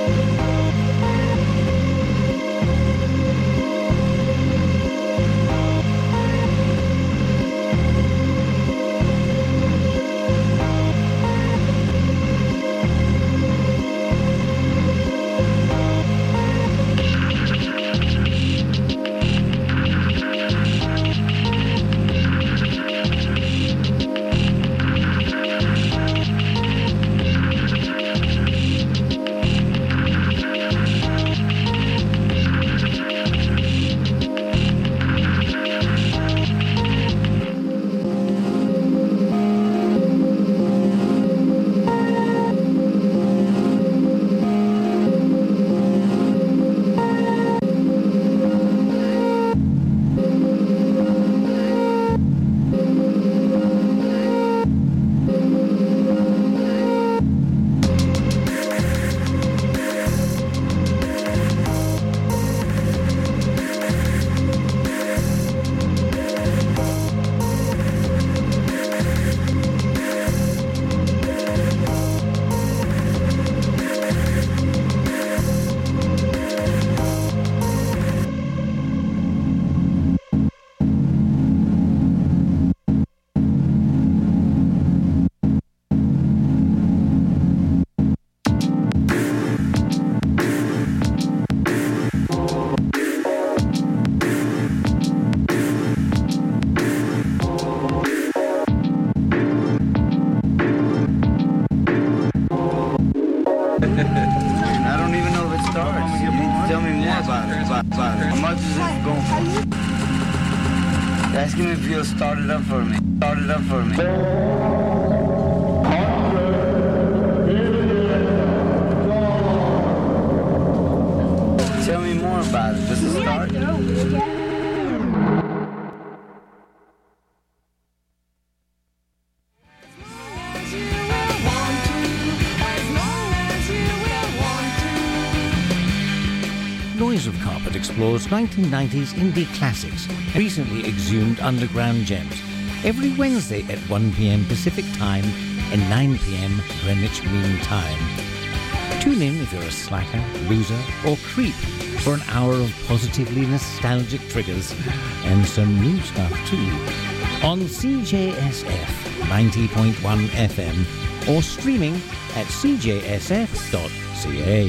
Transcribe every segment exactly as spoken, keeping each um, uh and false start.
I don't even know if it starts. You need to tell me more about it. About, about it. How much is it going for? Ask him if he'll start it up for me. Start it up for me. Tell me more about it. Does it start? Noise of Carpet explores nineteen nineties indie classics, recently exhumed underground gems, every Wednesday at one p.m. Pacific Time and nine p.m. Greenwich Mean Time. Tune in if you're a slacker, loser or creep for an hour of positively nostalgic triggers and some new stuff too on C J S F ninety point one F M or streaming at c j s f dot c a.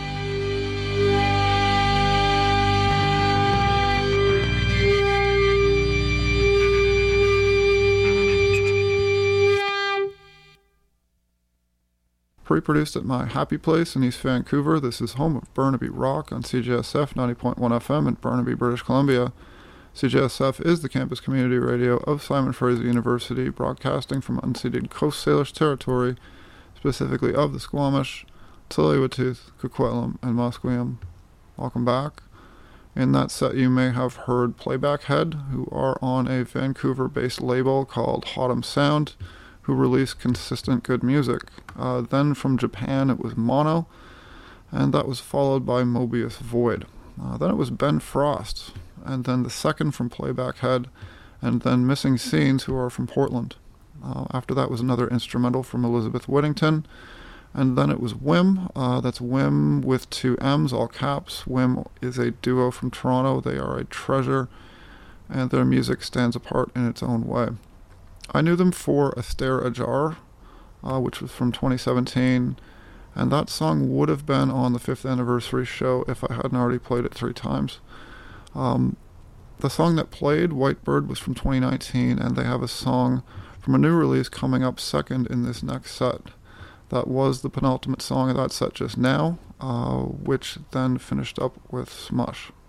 Pre-produced at my happy place in East Vancouver, this is home of Burnaby Rock on C J S F ninety point one F M in Burnaby, British Columbia. C J S F is the campus community radio of Simon Fraser University, broadcasting from unceded Coast Salish territory, specifically of the Squamish, Tsleil-Waututh, Coquitlam, and Musqueam. Welcome back. In that set you may have heard Playback Head, who are on a Vancouver-based label called Hotham Sound, who release consistent good music. Uh, then from Japan it was Mono, and that was followed by Mobius Void. Uh, then it was Ben Frost, and then the second from Playback Head, and then Missing Scenes, who are from Portland. Uh, after that was another instrumental from Elizabeth Whittington, and then it was Wim. Uh, that's Wim with two M's, all caps. Wim is a duo from Toronto. They are a treasure, and their music stands apart in its own way. I knew them for A Stare Ajar, uh, which was from twenty seventeen, and that song would have been on the fifth anniversary show if I hadn't already played it three times. Um, the song that played, White Bird, was from twenty nineteen, and they have a song from a new release coming up second in this next set. That was the penultimate song of that set just now, uh, which then finished up with Smush.